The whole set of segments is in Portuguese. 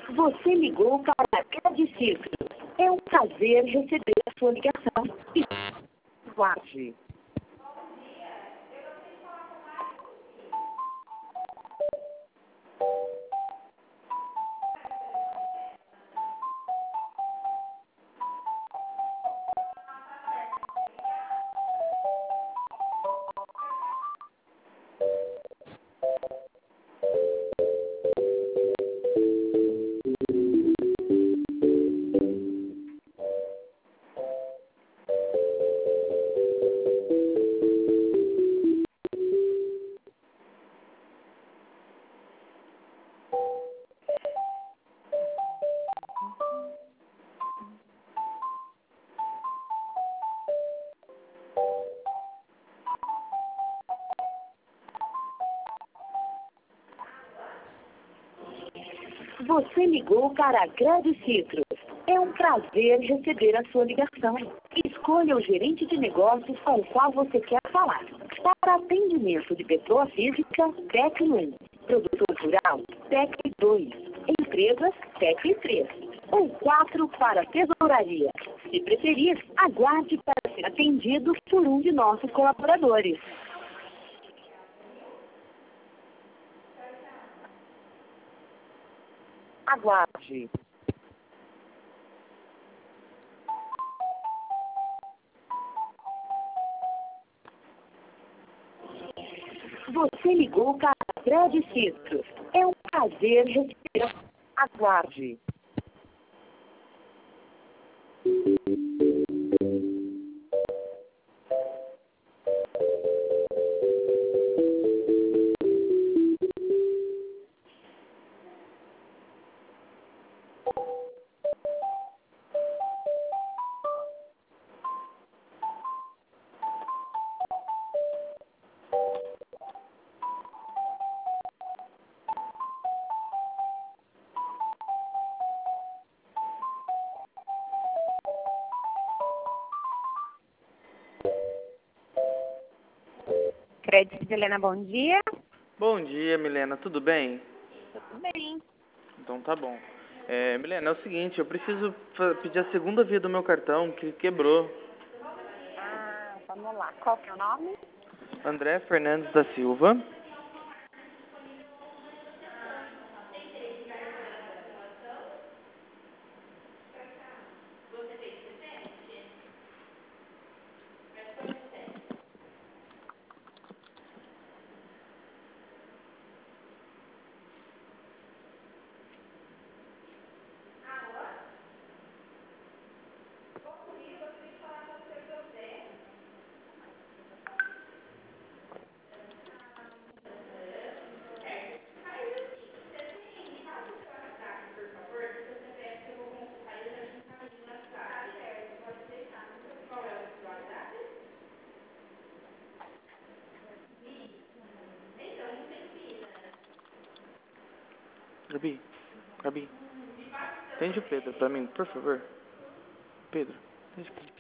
Você ligou para a Credit Citrus. É um prazer receber a sua ligação. Guarde. Você ligou para a Credit Citrus. É um prazer receber a sua ligação. Escolha o gerente de negócios com o qual você quer falar. Para atendimento de pessoa física, tecle 1. Produtor rural, tecle 2. Empresas, tecle 3. Ou 4 para tesouraria. Se preferir, aguarde para ser atendido por um de nossos colaboradores. Aguarde. Você ligou para a Credit Citrus. É um prazer receber. Aguarde. Crédito Helena, bom dia. Bom dia, Milena. Tudo bem? Tudo bem. Então tá bom. Milena, é o seguinte, eu preciso pedir a segunda via do meu cartão, que quebrou. Ah, vamos lá. Qual que é o nome? André Fernandes da Silva. Gabi, atende o Pedro pra mim, por favor. Pedro, atende o Pedro.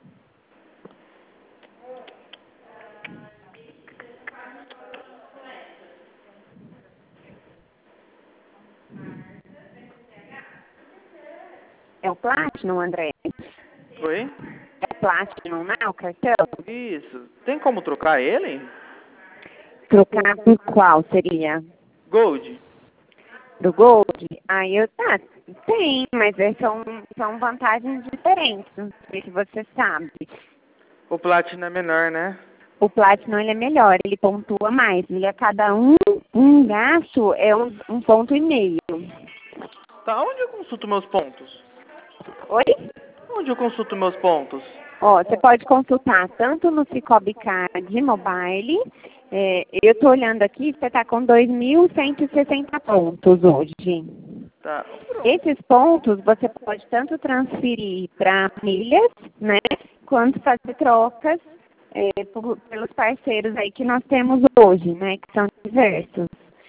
É o Platinum, André? Oi? É Platinum, não, o cartão? Isso. Tem como trocar ele? Trocar por qual seria? Gold? Do Gold? Tem, mas são vantagens diferentes, não sei se você sabe. O Platinum é menor, né? O Platinum ele é melhor, ele pontua mais. Ele a cada um gasto é um ponto e meio. Tá, onde eu consulto meus pontos? Oi? Onde eu consulto meus pontos? Ó, você pode consultar tanto no Cicobi Card Mobile. Eu estou olhando aqui, você está com 2.160 pontos hoje. Tá. Esses pontos você pode tanto transferir para milhas, né, quanto fazer trocas pelos parceiros aí que nós temos hoje, né, que são diversos.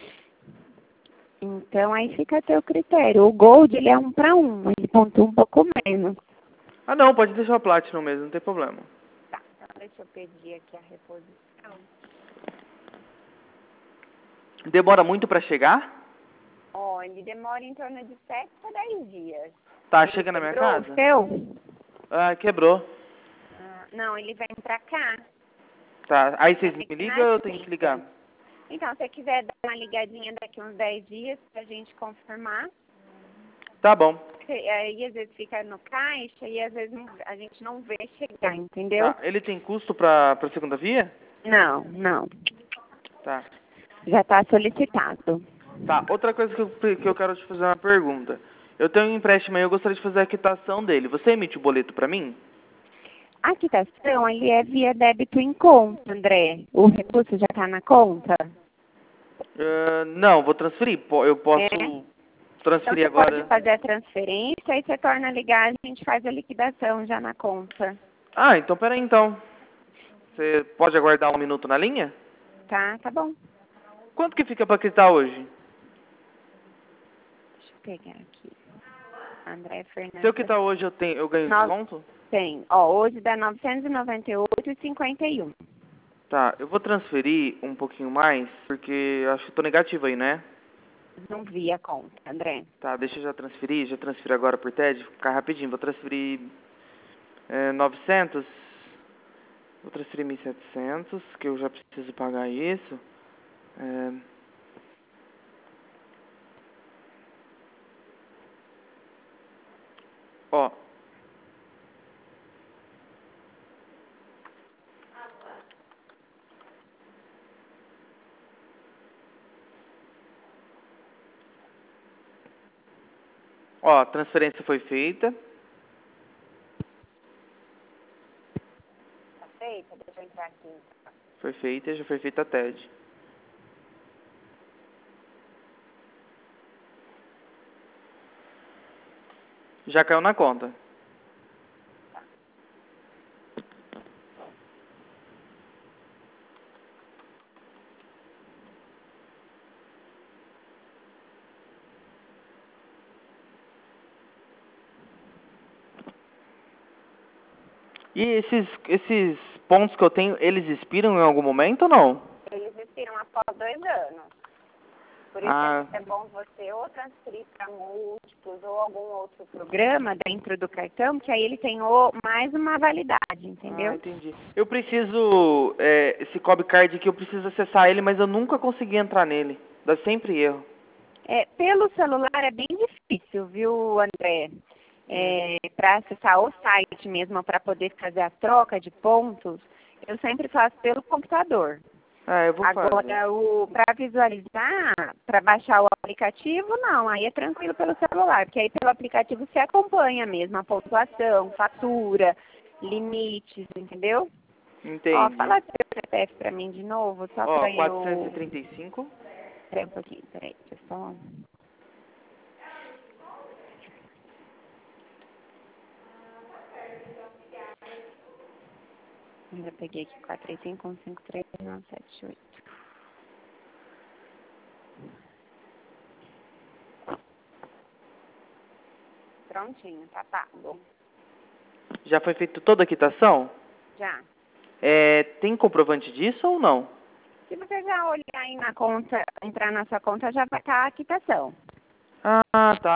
Então, aí fica a teu critério. O Gold, ele é 1 para 1, ele pontua um pouco menos. Ah, não, pode deixar o Platinum mesmo, não tem problema. Tá, então deixa eu pedir aqui a reposição. Demora muito pra chegar? Ó, ele demora em torno de 7 a 10 dias. Tá, Ele chega na minha quebrou casa? o seu? Ah, quebrou. Não, ele vem pra cá. Tá, aí vocês me Aqui ligam na ou eu tenho que agência. ligar? Então, se você quiser dar uma ligadinha daqui uns 10 dias pra gente confirmar, Tá bom. aí às vezes fica no caixa e às vezes a gente não vê chegar, entendeu? Tá, ele tem custo pra segunda via? Não. Tá. Já está solicitado. Tá, outra coisa que eu quero te fazer uma pergunta. Eu tenho um empréstimo aí, eu gostaria de fazer a quitação dele. Você emite o boleto pra mim? A quitação, ele é via débito em conta, André. O recurso já está na conta? Não, vou transferir. Eu posso É. Então transferir você agora. pode fazer a transferência e você torna a ligar, a gente faz a liquidação já na conta. Ah, então peraí então. Você pode aguardar um minuto na linha? Tá bom. Quanto que fica pra quitar hoje? Deixa eu pegar aqui. André Fernandes. Se eu quitar hoje, eu ganho desconto? Tem. Ó, hoje dá 998,51. Tá, eu vou transferir um pouquinho mais, porque eu acho que eu tô negativo aí, né? Não vi a conta, André. Tá, deixa eu já transfiro agora por TED, ficar rapidinho. Vou transferir 900, vou transferir 1.700, que eu já preciso pagar isso. Ó. Ó, a transferência foi feita. Tá feita? Deixa eu entrar aqui. Foi feita, já foi feita a TED. Já caiu na conta. E esses pontos que eu tenho, eles expiram em algum momento ou não? Eles expiram após 2 anos. Por isso é bom você ou transferir para múltiplos ou algum outro programa dentro do cartão, que aí ele tem mais uma validade, entendeu? Ah, entendi. Eu preciso, esse Cobb Card aqui, eu preciso acessar ele, mas eu nunca consegui entrar nele. Dá sempre erro. Pelo celular é bem difícil, viu, André? Para acessar o site mesmo, para poder fazer a troca de pontos, eu sempre faço pelo computador. Eu vou fazer. Agora, para visualizar, para baixar o aplicativo, não, aí é tranquilo pelo celular, porque aí pelo aplicativo você acompanha mesmo a pontuação, fatura, limites, entendeu? Entendi. Ó, fala seu CPF para mim de novo, só para eu... 435. Peraí um pouquinho, peraí, deixa eu só... Eu já peguei aqui 435-153-978. Prontinho, tá pago. Já foi feita toda a quitação? Já. Tem comprovante disso ou não? Se você já olhar aí na conta, entrar na sua conta, já vai estar a quitação. Ah, tá.